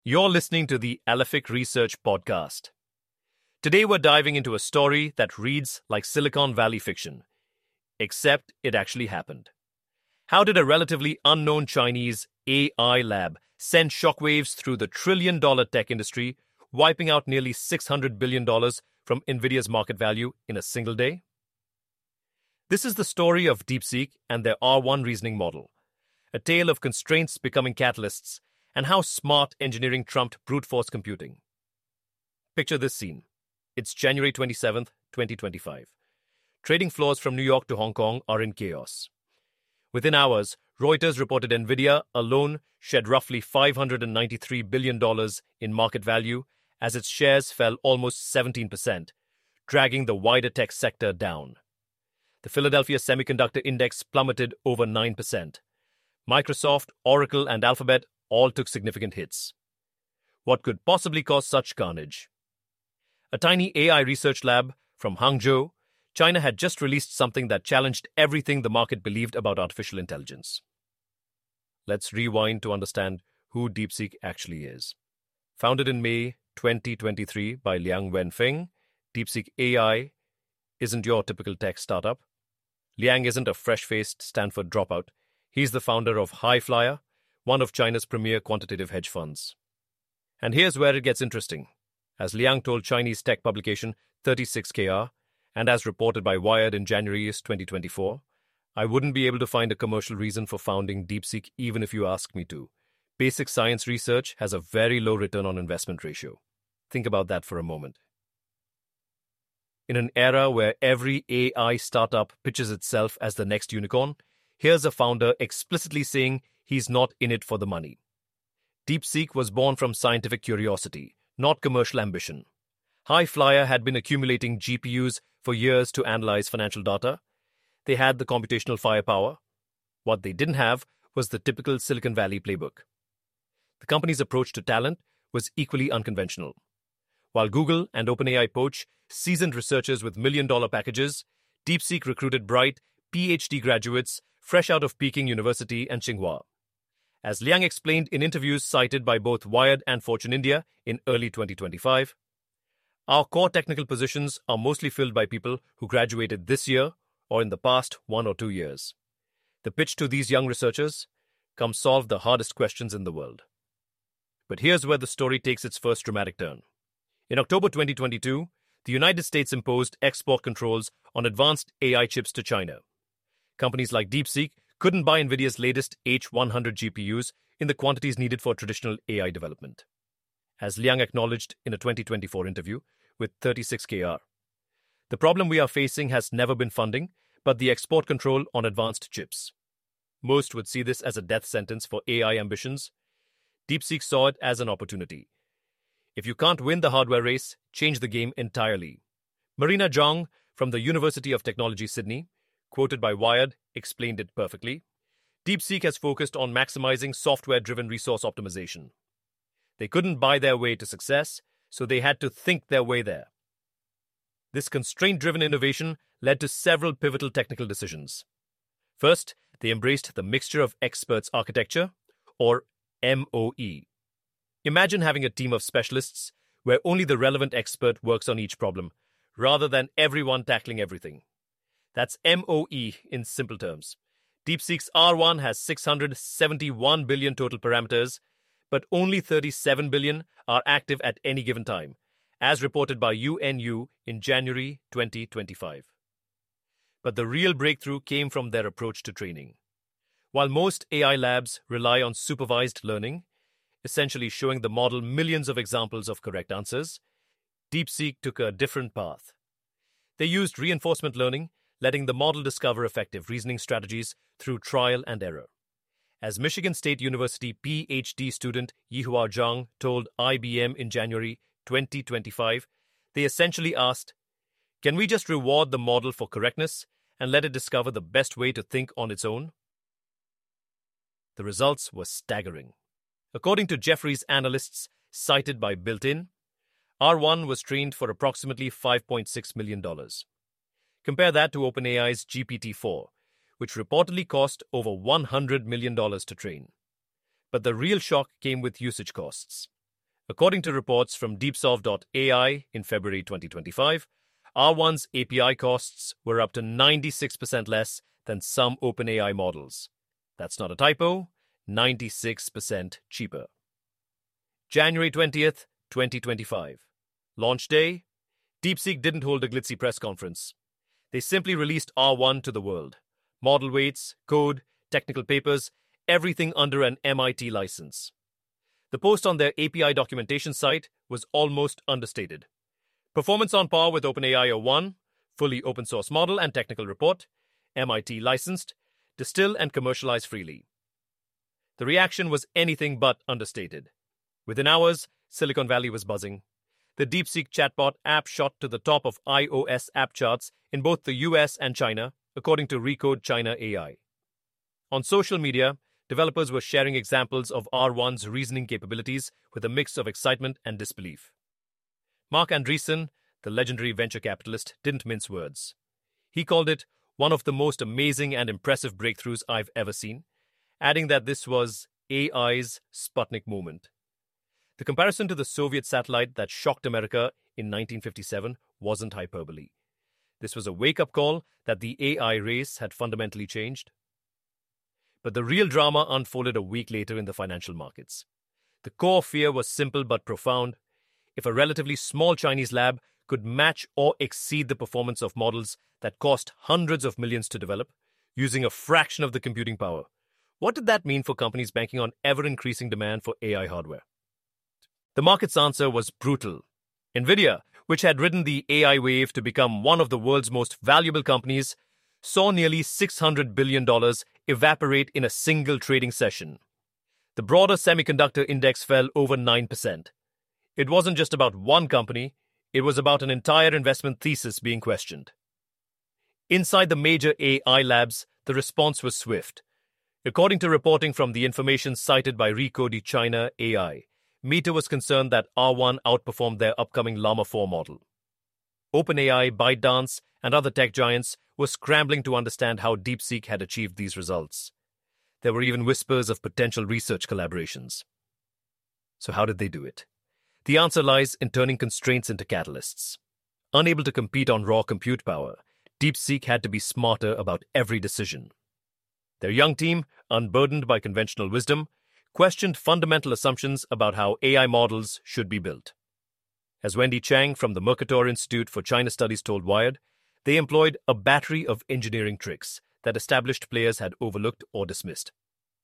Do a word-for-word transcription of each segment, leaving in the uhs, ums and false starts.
You're listening to the Alephic Research Podcast. Today we're diving into a story that reads like Silicon Valley fiction, except it actually happened. How did a relatively unknown Chinese A I lab send shockwaves through the trillion-dollar tech industry, wiping out nearly six hundred billion dollars from NVIDIA's market value in a single day? This is the story of DeepSeek and their R one reasoning model, a tale of constraints becoming catalysts, and how smart engineering trumped brute force computing. Picture this scene. It's January twenty-seventh, twenty twenty-five. Trading floors from New York to Hong Kong are in chaos. Within hours, Reuters reported NVIDIA alone shed roughly five hundred ninety-three billion dollars in market value as its shares fell almost seventeen percent, dragging the wider tech sector down. The Philadelphia Semiconductor Index plummeted over nine percent. Microsoft, Oracle, and Alphabet all took significant hits. What could possibly cause such carnage? A tiny A I research lab from Hangzhou, China had just released something that challenged everything the market believed about artificial intelligence. Let's rewind to understand who DeepSeek actually is. Founded in May twenty twenty-three by Liang Wenfeng, DeepSeek A I isn't your typical tech startup. Liang isn't a fresh-faced Stanford dropout. He's the founder of Highflyer, one of China's premier quantitative hedge funds. And here's where it gets interesting. As Liang told Chinese tech publication thirty-six K R, and as reported by Wired in January twenty twenty-four, I wouldn't be able to find a commercial reason for founding DeepSeek even if you ask me to. Basic science research has a very low return on investment ratio. Think about that for a moment. In an era where every A I startup pitches itself as the next unicorn, here's a founder explicitly saying he's not in it for the money. DeepSeek was born from scientific curiosity, not commercial ambition. Highflyer had been accumulating G P Us for years to analyze financial data. They had the computational firepower. What they didn't have was the typical Silicon Valley playbook. The company's approach to talent was equally unconventional. While Google and OpenAI poach seasoned researchers with million-dollar packages, DeepSeek recruited bright P H D graduates fresh out of Peking University and Tsinghua. As Liang explained in interviews cited by both Wired and Fortune India in early twenty twenty-five, our core technical positions are mostly filled by people who graduated this year or in the past one or two years. The pitch to these young researchers: come solve the hardest questions in the world. But here's where the story takes its first dramatic turn. In October twenty twenty-two, the United States imposed export controls on advanced A I chips to China. Companies like DeepSeek couldn't buy NVIDIA's latest H one hundred G P Us in the quantities needed for traditional A I development. As Liang acknowledged in a twenty twenty-four interview with thirty-six K R, the problem we are facing has never been funding, but the export control on advanced chips. Most would see this as a death sentence for A I ambitions. DeepSeek saw it as an opportunity. If you can't win the hardware race, change the game entirely. Marina Zhang from the University of Technology, Sydney, quoted by Wired, explained it perfectly. DeepSeek has focused on maximizing software-driven resource optimization. They couldn't buy their way to success, so they had to think their way there. This constraint-driven innovation led to several pivotal technical decisions. First, they embraced the Mixture of Experts architecture, or M O E. Imagine having a team of specialists where only the relevant expert works on each problem, rather than everyone tackling everything. That's M O E in simple terms. DeepSeek's R one has six hundred seventy-one billion total parameters, but only thirty-seven billion are active at any given time, as reported by U N U in January twenty twenty-five. But the real breakthrough came from their approach to training. While most A I labs rely on supervised learning, essentially showing the model millions of examples of correct answers, DeepSeek took a different path. They used reinforcement learning, letting the model discover effective reasoning strategies through trial and error. As Michigan State University P H D student Yihua Zhang told I B M in January twenty twenty-five, they essentially asked, can we just reward the model for correctness and let it discover the best way to think on its own? The results were staggering. According to Jefferies analysts cited by Built-in, R one was trained for approximately five point six million dollars. Compare that to OpenAI's G P T four, which reportedly cost over one hundred million dollars to train. But the real shock came with usage costs. According to reports from Deepsolve dot A I in February twenty twenty-five, R one's A P I costs were up to ninety-six percent less than some OpenAI models. That's not a typo, ninety-six percent cheaper. January twentieth, twenty twenty-five. Launch day. DeepSeek didn't hold a glitzy press conference. They simply released R one to the world. Model weights, code, technical papers, everything under an M I T license. The post on their A P I documentation site was almost understated. Performance on par with OpenAI O one, fully open source model and technical report, M I T licensed, distill and commercialize freely. The reaction was anything but understated. Within hours, Silicon Valley was buzzing. The DeepSeek chatbot app shot to the top of iOS app charts in both the U S and China, according to Recode China A I. On social media, developers were sharing examples of R one's reasoning capabilities with a mix of excitement and disbelief. Mark Andreessen, the legendary venture capitalist, didn't mince words. He called it one of the most amazing and impressive breakthroughs I've ever seen, adding that this was A I's Sputnik moment. The comparison to the Soviet satellite that shocked America in nineteen fifty-seven wasn't hyperbole. This was a wake-up call that the A I race had fundamentally changed. But the real drama unfolded a week later in the financial markets. The core fear was simple but profound. If a relatively small Chinese lab could match or exceed the performance of models that cost hundreds of millions to develop, using a fraction of the computing power, what did that mean for companies banking on ever-increasing demand for A I hardware? The market's answer was brutal. NVIDIA, which had ridden the A I wave to become one of the world's most valuable companies, saw nearly six hundred billion dollars evaporate in a single trading session. The broader semiconductor index fell over nine percent. It wasn't just about one company, it was about an entire investment thesis being questioned. Inside the major A I labs, the response was swift. According to reporting from the information cited by Recode China A I, Meta was concerned that R one outperformed their upcoming Llama four model. OpenAI, ByteDance, and other tech giants were scrambling to understand how DeepSeek had achieved these results. There were even whispers of potential research collaborations. So how did they do it? The answer lies in turning constraints into catalysts. Unable to compete on raw compute power, DeepSeek had to be smarter about every decision. Their young team, unburdened by conventional wisdom, questioned fundamental assumptions about how A I models should be built. As Wendy Chang from the Mercator Institute for China Studies told Wired, they employed a battery of engineering tricks that established players had overlooked or dismissed.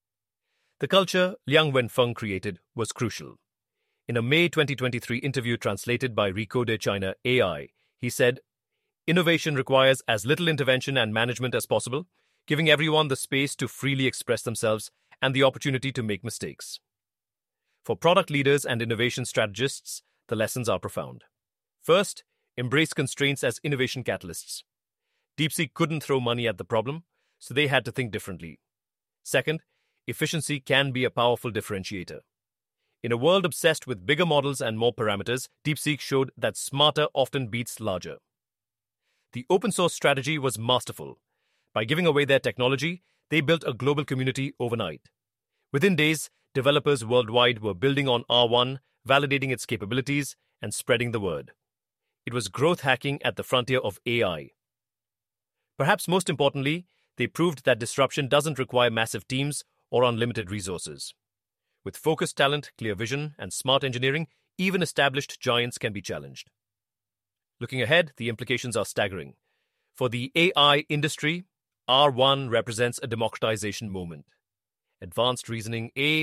The culture Liang Wenfeng created was crucial. In a May twenty twenty-three interview translated by Recode China A I, he said, "Innovation requires as little intervention and management as possible, giving everyone the space to freely express themselves and the opportunity to make mistakes." For product leaders and innovation strategists, the lessons are profound. First, embrace constraints as innovation catalysts. DeepSeek couldn't throw money at the problem, so they had to think differently. Second, efficiency can be a powerful differentiator. In a world obsessed with bigger models and more parameters, DeepSeek showed that smarter often beats larger. The open source strategy was masterful. By giving away their technology, they built a global community overnight. Within days, developers worldwide were building on R one, validating its capabilities, and spreading the word. It was growth hacking at the frontier of A I. Perhaps most importantly, they proved that disruption doesn't require massive teams or unlimited resources. With focused talent, clear vision, and smart engineering, even established giants can be challenged. Looking ahead, the implications are staggering. For the A I industry, R one represents a democratization moment. Advanced reasoning A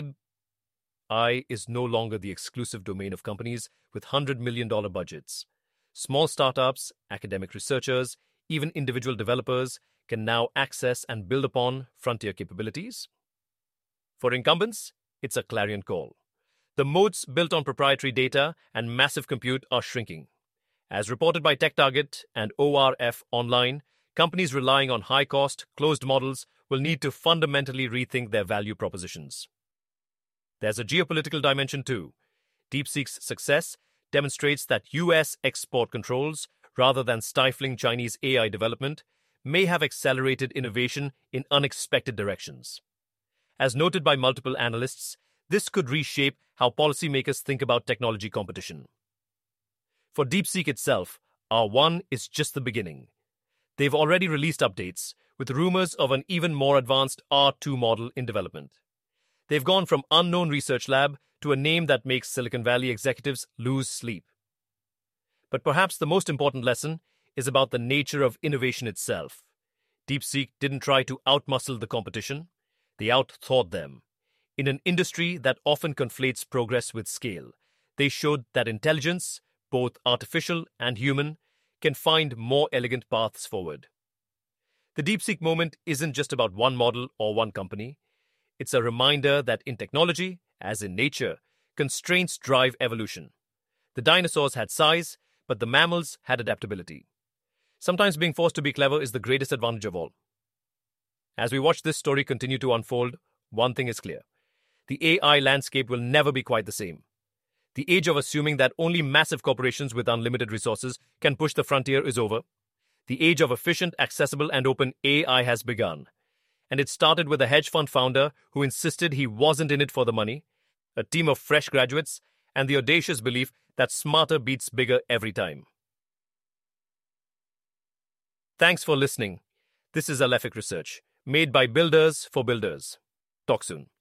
I is no longer the exclusive domain of companies with one hundred million dollars budgets. Small startups, academic researchers, even individual developers can now access and build upon frontier capabilities. For incumbents, it's a clarion call. The moats built on proprietary data and massive compute are shrinking. As reported by TechTarget and O R F Online, companies relying on high-cost, closed models will need to fundamentally rethink their value propositions. There's a geopolitical dimension too. DeepSeek's success demonstrates that U S export controls, rather than stifling Chinese A I development, may have accelerated innovation in unexpected directions. As noted by multiple analysts, This could reshape how policymakers think about technology competition. For DeepSeek itself, R one is just the beginning. They've already released updates, with rumors of an even more advanced R two model in development. They've gone from unknown research lab to a name that makes Silicon Valley executives lose sleep. But perhaps the most important lesson is about the nature of innovation itself. DeepSeek didn't try to outmuscle the competition, they outthought them. In an industry that often conflates progress with scale, they showed that intelligence, both artificial and human, can find more elegant paths forward. The DeepSeek moment isn't just about one model or one company. It's a reminder that in technology, as in nature, constraints drive evolution. The dinosaurs had size, but the mammals had adaptability. Sometimes being forced to be clever is the greatest advantage of all. As we watch this story continue to unfold, one thing is clear. The A I landscape will never be quite the same. The age of assuming that only massive corporations with unlimited resources can push the frontier is over. The age of efficient, accessible, and open A I has begun. And it started with a hedge fund founder who insisted he wasn't in it for the money, a team of fresh graduates, and the audacious belief that smarter beats bigger every time. Thanks for listening. This is Alephic Research, made by builders for builders. Talk soon.